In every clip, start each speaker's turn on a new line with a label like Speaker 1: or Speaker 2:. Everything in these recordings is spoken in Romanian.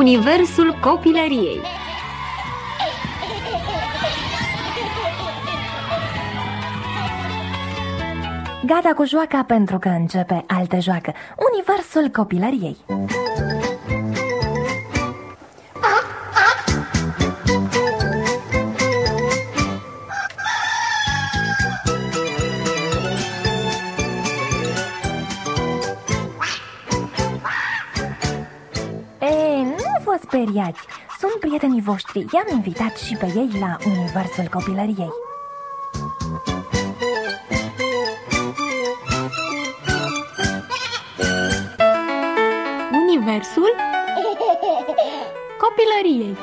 Speaker 1: Universul copilăriei.
Speaker 2: Gata cu joaca pentru că începe altă joacă. Universul copilăriei. Nu vă speriați, sunt prietenii voștri. I-am invitat și pe ei la Universul copilăriei.
Speaker 1: Universul copilăriei.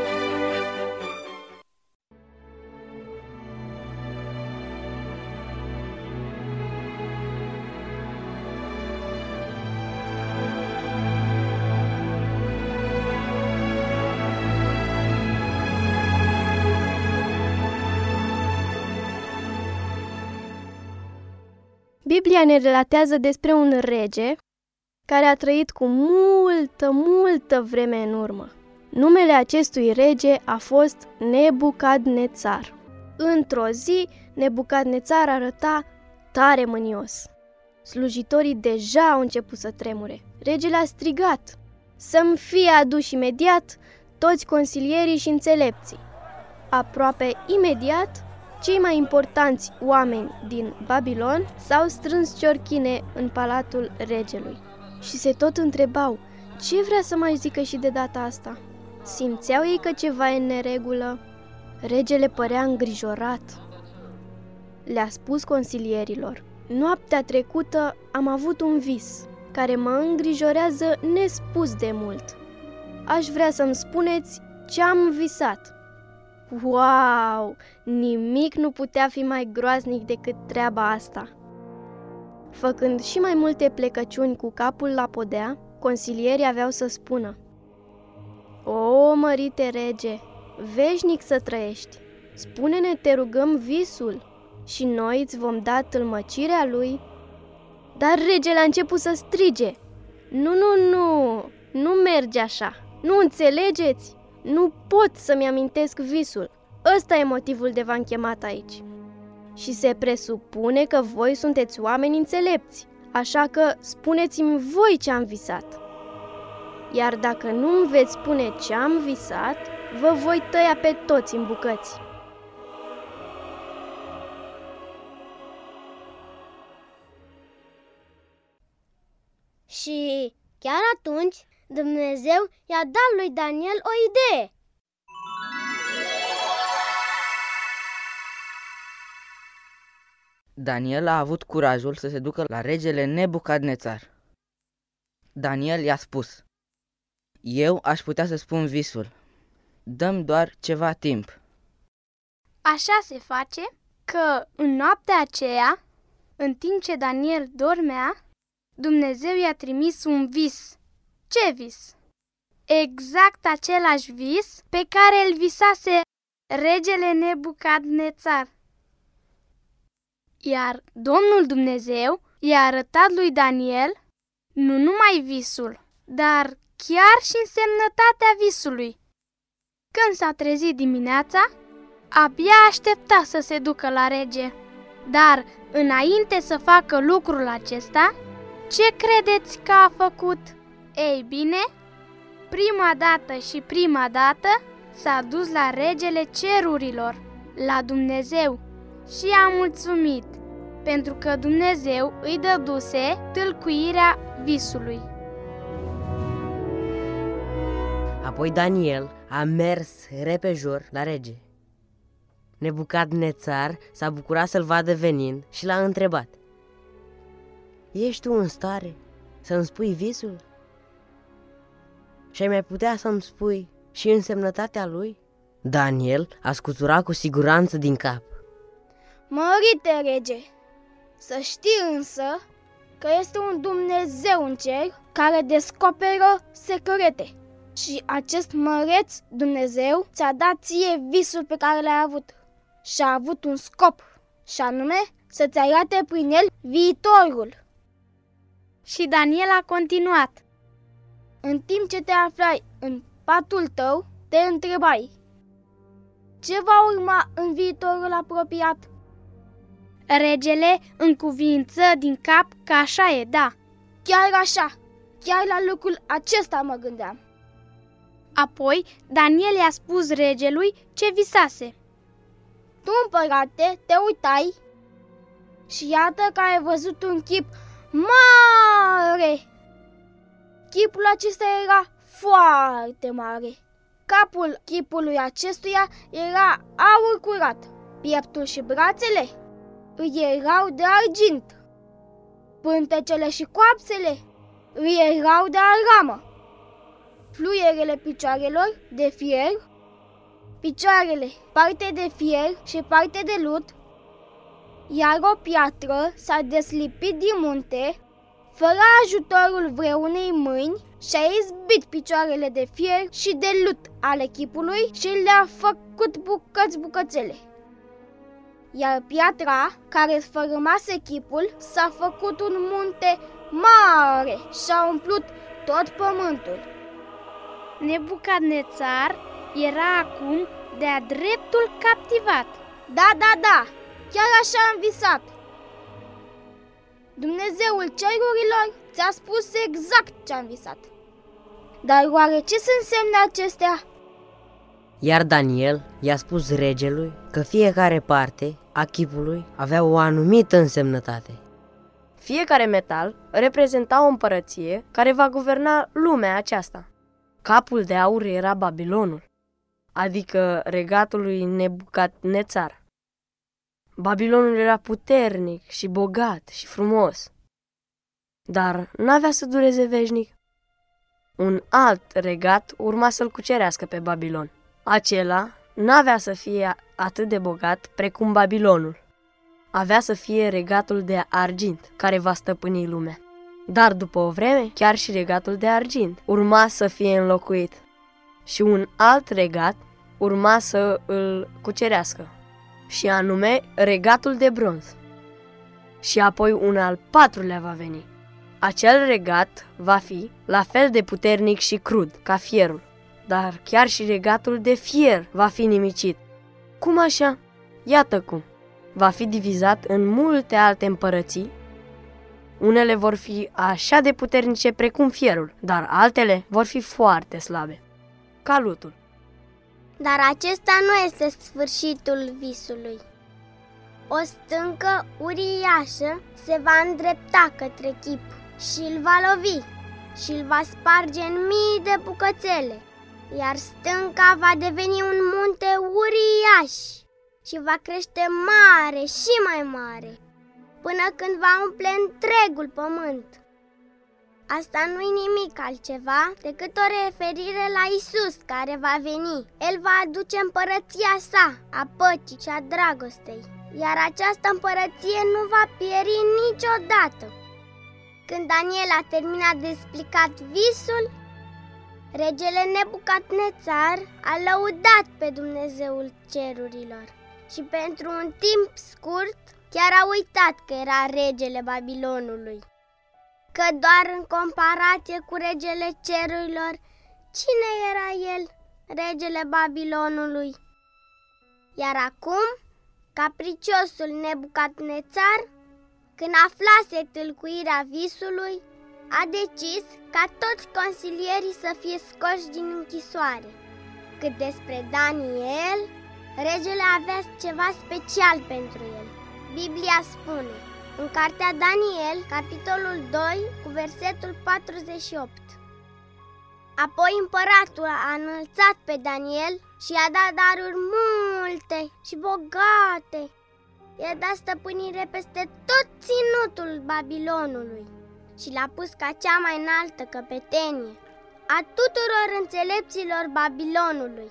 Speaker 3: Biblia ne relatează despre un rege care a trăit cu multă vreme în urmă. Numele acestui rege a fost Nebucadnețar. Într-o zi, Nebucadnețar arăta tare mânios. Slujitorii deja au început să tremure. Regele a strigat: să-mi fie aduși imediat toți consilierii și înțelepții. Aproape imediat, cei mai importanți oameni din Babilon s-au strâns ciorchine în palatul regelui și se tot întrebau ce vrea să mai zică și de data asta. Simțeau ei că ceva e în neregulă. Regele părea îngrijorat. Le-a spus consilierilor: noaptea trecută am avut un vis care mă îngrijorează nespus de mult. Aș vrea să-mi spuneți ce am visat. Wow! Nimic nu putea fi mai groaznic decât treaba asta. Făcând și mai multe plecăciuni cu capul la podea, consilierii aveau să spună: o, mărite rege, veșnic să trăiești, spune-ne, te rugăm, visul și noi îți vom da tâlmăcirea lui. Dar regele a început să strige: nu merge așa, nu înțelegeți? Nu pot să-mi amintesc visul. Ăsta e motivul de v-am chemat aici. Și se presupune că voi sunteți oameni înțelepți, așa că spuneți-mi voi ce am visat. Iar dacă nu-mi veți spune ce am visat, vă voi tăia pe toți în bucăți.
Speaker 4: Și chiar atunci Dumnezeu i-a dat lui Daniel o idee.
Speaker 5: Daniel a avut curajul să se ducă la regele Nebucadnețar. Daniel i-a spus: eu aș putea să spun visul. Dă-mi doar ceva timp.
Speaker 6: Așa se face că în noaptea aceea, în timp ce Daniel dormea, Dumnezeu i-a trimis un vis. Ce vis? Exact același vis pe care îl visase regele Nebucadnețar. Iar Domnul Dumnezeu i-a arătat lui Daniel nu numai visul, dar chiar și însemnătatea visului. Când s-a trezit dimineața, abia aștepta să se ducă la rege. Dar înainte să facă lucrul acesta, ce credeți că a făcut? Ei bine, prima dată s-a dus la regele cerurilor, la Dumnezeu, și a mulțumit, pentru că Dumnezeu îi dăduse tâlcuirea visului.
Speaker 7: Apoi Daniel a mers repejor la rege. Nebucadnețar s-a bucurat să-l vadă venind și l-a întrebat: ești tu în stare să-mi spui visul? Și ai mai putea să-mi spui și însemnătatea lui? Daniel a scuturat cu siguranță din cap:
Speaker 4: Mărite rege, să știi însă că este un Dumnezeu în cer care descoperă secrete. Și acest măreț Dumnezeu ți-a dat ție visul pe care l-ai avut. Și a avut un scop, și anume să-ți arate prin el viitorul.
Speaker 6: Și Daniel a continuat:
Speaker 4: în timp ce te aflai în patul tău, te întrebai: ce va urma în viitorul apropiat?
Speaker 6: Regele încuvință din cap că așa e, da.
Speaker 4: Chiar așa, chiar la lucrul acesta mă gândeam.
Speaker 6: Apoi Daniel i-a spus regelui ce visase.
Speaker 4: Tu, împărate, te uitai și iată că ai văzut un chip mare. Chipul acesta era foarte mare. Capul chipului acestuia era aur curat. Pieptul și brațele îi erau de argint. Pântecele și coapsele îi erau de aramă. Fluierele picioarelor de fier, picioarele parte de fier și parte de lut, iar o piatră s-a deslipit din munte, fără ajutorul vreunei mâini, și-a izbit picioarele de fier și de lut ale chipului și le-a făcut bucățele. Iar piatra care sfărâmase chipul s-a făcut un munte mare și a umplut tot pământul.
Speaker 6: Nebucadnețar era acum de-a dreptul captivat.
Speaker 4: Da, chiar așa am visat. Dumnezeul cerurilor ți-a spus exact ce am visat. Dar oare ce se însemne acestea?
Speaker 7: Iar Daniel i-a spus regelui că fiecare parte a chipului avea o anumită însemnătate.
Speaker 8: Fiecare metal reprezenta o împărăție care va guverna lumea aceasta. Capul de aur era Babilonul, adică regatul lui Nebucadnețar. Babilonul era puternic și bogat și frumos, dar n-avea să dureze veșnic. Un alt regat urma să-l cucerească pe Babilon. Acela n-avea să fie atât de bogat precum Babilonul. Avea să fie regatul de argint care va stăpâni lumea. Dar după o vreme, chiar și regatul de argint urma să fie înlocuit și un alt regat urma să îl cucerească, și anume regatul de bronz. Și apoi un al patrulea va veni. Acel regat va fi la fel de puternic și crud ca fierul, dar chiar și regatul de fier va fi nimicit. Cum așa? Iată cum. Va fi divizat în multe alte împărății. Unele vor fi așa de puternice precum fierul, dar altele vor fi foarte slabe, ca lutul.
Speaker 9: Dar acesta nu este sfârșitul visului. O stâncă uriașă se va îndrepta către chip și îl va lovi și îl va sparge în mii de bucățele, iar stânca va deveni un munte uriaș și va crește mare și mai mare, până când va umple întregul pământ. Asta nu-i nimic altceva decât o referire la Isus care va veni. El va aduce împărăția sa, a păcii și a dragostei, iar această împărăție nu va pieri niciodată. Când Daniel a terminat de explicat visul, regele Nebucadnețar a lăudat pe Dumnezeul cerurilor și pentru un timp scurt chiar a uitat că era regele Babilonului, că doar în comparație cu regele cerurilor, cine era el, regele Babilonului? Iar acum, capriciosul Nebucadnețar, când aflase tâlcuirea visului, a decis ca toți consilierii să fie scoși din închisoare. Cât despre Daniel, regele avea ceva special pentru el. Biblia spune, în cartea Daniel, capitolul 2, cu versetul 48. Apoi împăratul a înălțat pe Daniel și i-a dat daruri multe și bogate. I-a dat stăpânire peste tot ținutul Babilonului și l-a pus ca cea mai înaltă căpetenie a tuturor înțelepților Babilonului.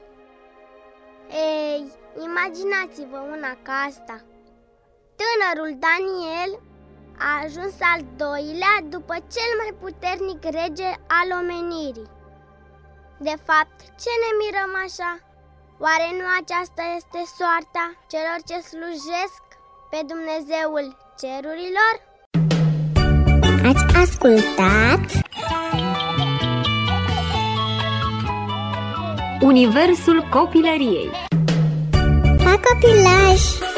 Speaker 9: Ei, imaginați-vă una ca asta. Tânărul Daniel a ajuns al doilea după cel mai puternic rege al omenirii. De fapt, ce ne mirăm așa? Oare nu aceasta este soarta celor ce slujesc pe Dumnezeul cerurilor? Ați ascultat
Speaker 1: Universul copilăriei.
Speaker 9: Pa, copilaj!